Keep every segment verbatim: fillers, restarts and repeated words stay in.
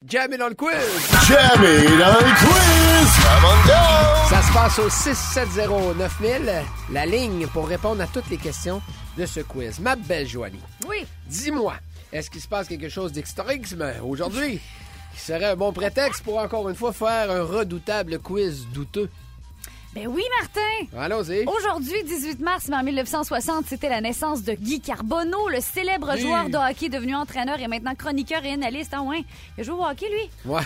Jamais dans le quiz! Jamais dans le quiz! Come on down! Ça se passe au six sept zéro neuf mille, la ligne pour répondre à toutes les questions de ce quiz. Ma belle Joanie. Oui. Dis-moi, est-ce qu'il se passe quelque chose d'historiquement aujourd'hui qui serait un bon prétexte pour encore une fois faire un redoutable quiz douteux? Ben oui, Martin! Allons-y. Aujourd'hui, dix-huit mars, mais en mille neuf cent soixante, c'était la naissance de Guy Carbonneau, le célèbre Oui. joueur de hockey devenu entraîneur et maintenant chroniqueur et analyste. Ah ouais, il a joué au hockey, lui? Ouais.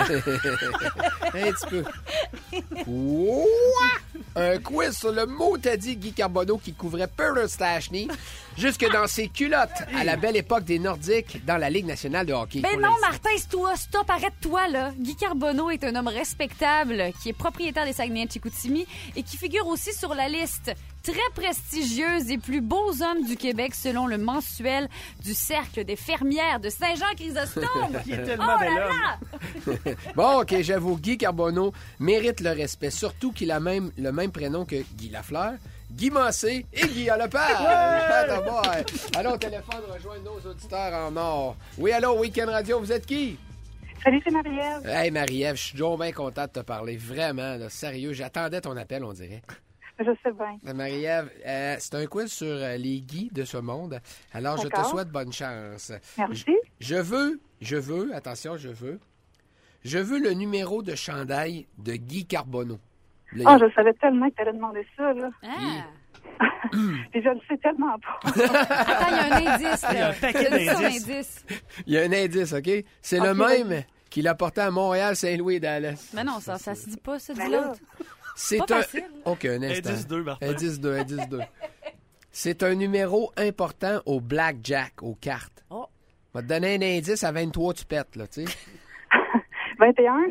Un petit peu. Ouah! Un quiz sur le mot t'as dit Guy Carbonneau qui couvrait Peter Stastny jusque dans ses culottes à la belle époque des Nordiques dans la Ligue nationale de hockey. Ben non, Martin, c'est toi, stop, arrête-toi, là. Guy Carbonneau est un homme respectable qui est propriétaire des Saguenay-Chicoutimi et qui figure aussi sur la liste très prestigieuse des plus beaux hommes du Québec selon le mensuel du Cercle des fermières de Saint-Jean-Chrysostome. Il est tellement Oh bel là homme. là! Bon, OK, j'avoue, Guy Carbonneau mérite le respect, surtout qu'il a même le même prénom que Guy Lafleur, Guy Massé et Guy Lepage. Attends, boy. Allô, au téléphone, rejoindre nos auditeurs en or. Oui, allô, Week-end Radio, vous êtes qui? Salut, c'est Marie-Ève. Hey, Marie-Ève, je suis donc bien content de te parler. Vraiment, là, sérieux, j'attendais ton appel, on dirait. Je sais bien. Euh, Marie-Ève, euh, c'est un quiz sur euh, les Guy de ce monde. Alors, je te D'accord. souhaite bonne chance. Merci. Je, je veux, je veux, attention, je veux, je veux le numéro de chandail de Guy Carbonneau. Le- Ah, je savais tellement que tu allais demander ça, là. Ah. Et je le sais tellement pas. Attends, il y a un indice, là. Il y a un paquet Donne-nous son d'indices. indice. Il y a un indice, OK? C'est le Ok, même vas-y. qu'il a porté à Montréal, Saint-Louis et Dallas. Mais non, ça, ça se dit pas, ça, dis Ben là. l'autre. C'est pas un... facile. OK, un instant. Indice deux, Martin. Indice deux, indice deux. C'est un numéro important au blackjack, aux cartes. Oh. On va te donner un indice, à vingt-trois, tu pètes, là, tu sais. vingt et un?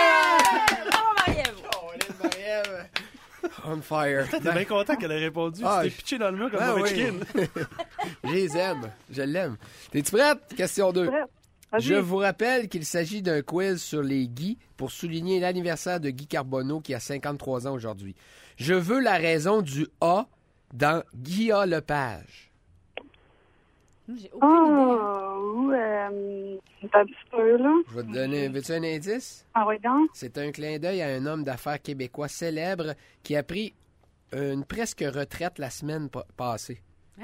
Oh, Marie-Ève! Oh, Marie-Ève. On fire. T'es bien content qu'elle ait répondu. Ah, tu t'es pitché dans le mur comme Ah, un oui. chicken. Je les aime. Je l'aime. T'es-tu prête? Question deux. Prête. Vas-y. Je vous rappelle qu'il s'agit d'un quiz sur les Guy pour souligner l'anniversaire de Guy Carbonneau qui a cinquante-trois ans aujourd'hui. Je veux la raison du A dans Guy Lepage. J'ai aucune idée. Oh, euh, un petit peu, là. Je vais te donner... Veux-tu un indice? Ah, oui, donc. C'est un clin d'œil à un homme d'affaires québécois célèbre qui a pris une presque retraite la semaine pa- passée. Hein?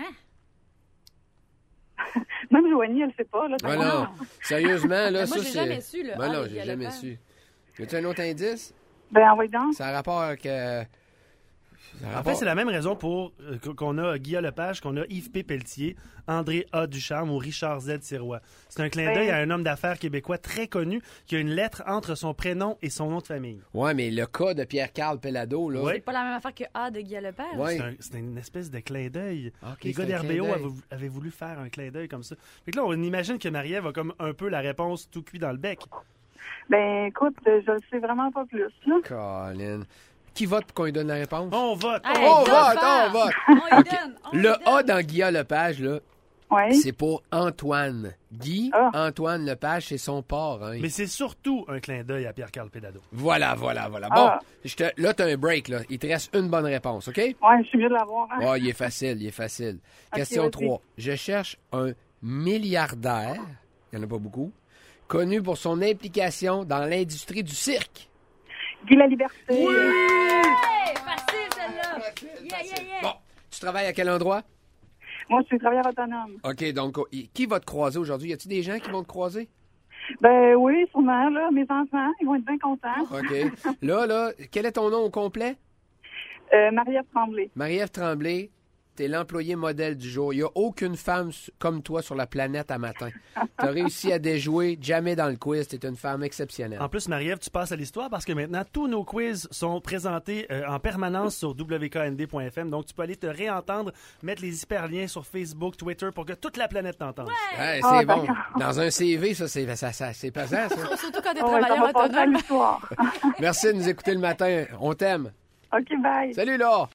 Même Joanie, elle ne sait pas, là. Ah non, sérieusement, là, Mais moi, ça, j'ai c'est... jamais su, le Ben A non, de j'ai Guy jamais Lepage. su. Veux-tu un autre indice? Ben, ah, oui, donc. Ça a rapport avec... euh, ça a En rapport- fait, c'est la même raison pour euh, qu'on a Guy Lepage, qu'on a Yves P. Pelletier, André A. Ducharme ou Richard Z. Sirois. C'est un clin d'œil Ouais. à un homme d'affaires québécois très connu qui a une lettre entre son prénom et son nom de famille. Ouais, mais le cas de Pierre-Carl Pellado, là... Ouais. C'est pas la même affaire que A de Guy Lepage. Ouais. C'est un- C'est une espèce de clin d'œil. Ok, Les c'est gars un d'R B clin O d'œil. avaient, avaient voulu faire un clin d'œil comme ça. Fait que là, on imagine que Marie-Ève a comme un peu la réponse tout cuit dans le bec. Ben, écoute, je le sais vraiment pas plus, là. Colin. Qui vote pour qu'on lui donne la réponse? On vote! Hey, On donne vote, faire. on vote. On y OK. donne, on y Le donne. A dans Guy Lepage, là, Oui. c'est pour Antoine. Guy, Ah. Antoine Lepage, c'est son parrain. Mais c'est surtout un clin d'œil à Pierre-Carl Pellado. Voilà, voilà, voilà. Bon, Ah. je te... là, t'as un break, là. Il te reste une bonne réponse, OK? Ouais, je suis mieux de l'avoir, hein. Oh, il est facile, il est facile. Question vas-y. trois. Je cherche un milliardaire, il n'y en a pas beaucoup, connu pour son implication dans l'industrie du cirque. Guy la Liberté. Hey, facile, celle-là. Yeah, yeah, yeah. Bon, tu travailles à quel endroit? Moi, je suis travailleur autonome. OK, donc, oh, qui va te croiser aujourd'hui? Y a-t-il des gens qui vont te croiser? Ben oui, sûrement, là. Mes enfants, ils vont être bien contents. OK. Là, là, quel est ton nom au complet? Euh, Marie-Ève Tremblay. Marie-Ève Tremblay, t'es l'employé modèle du jour. Il n'y a aucune femme s- comme toi sur la planète à matin. T'as réussi à déjouer jamais dans le quiz. T'es une femme exceptionnelle. En plus, Marie-Ève, tu passes à l'histoire parce que maintenant, tous nos quiz sont présentés euh, en permanence sur w k n d point f m. Donc, tu peux aller te réentendre, mettre les hyperliens sur Facebook, Twitter pour que toute la planète t'entende. Hey, Ah, c'est bon. d'accord. Dans un C V, ça, c'est, ça, ça- c'est pesant, ça. Surtout quand t'es Oh, ouais, ça travailleur va passer à autonome. l'histoire. Merci de nous écouter le matin. On t'aime. OK, bye. Salut, là!